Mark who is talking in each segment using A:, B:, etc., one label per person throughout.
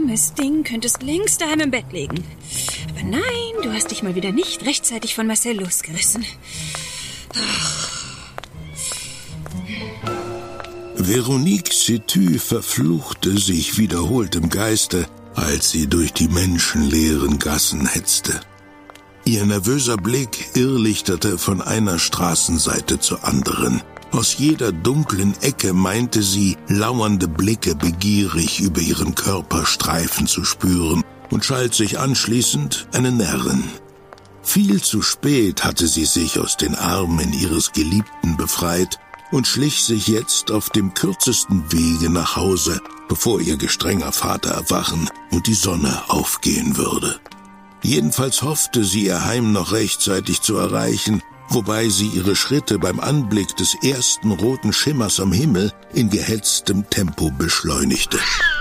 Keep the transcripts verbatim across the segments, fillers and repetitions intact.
A: armes Ding könntest längst daheim im Bett liegen. Aber nein, du hast dich mal wieder nicht rechtzeitig von Marcel losgerissen. Ach.
B: Veronique Cetü verfluchte sich wiederholt im Geiste, als sie durch die menschenleeren Gassen hetzte. Ihr nervöser Blick irrlichterte von einer Straßenseite zur anderen. Aus jeder dunklen Ecke meinte sie, lauernde Blicke begierig über ihren Körper streifen zu spüren und schalt sich anschließend eine Närrin. Viel zu spät hatte sie sich aus den Armen ihres Geliebten befreit und schlich sich jetzt auf dem kürzesten Wege nach Hause, bevor ihr gestrenger Vater erwachen und die Sonne aufgehen würde. Jedenfalls hoffte sie, ihr Heim noch rechtzeitig zu erreichen, wobei sie ihre Schritte beim Anblick des ersten roten Schimmers am Himmel in gehetztem Tempo beschleunigte.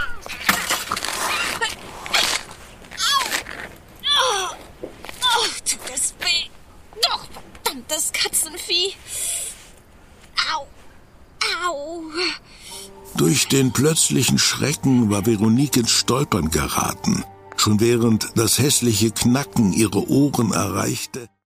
A: Oh, oh, tut das weh. Doch, verdammtes Katzenvieh. Au, au.
B: Durch den plötzlichen Schrecken war Veronique ins Stolpern geraten. Schon während das hässliche Knacken ihre Ohren erreichte,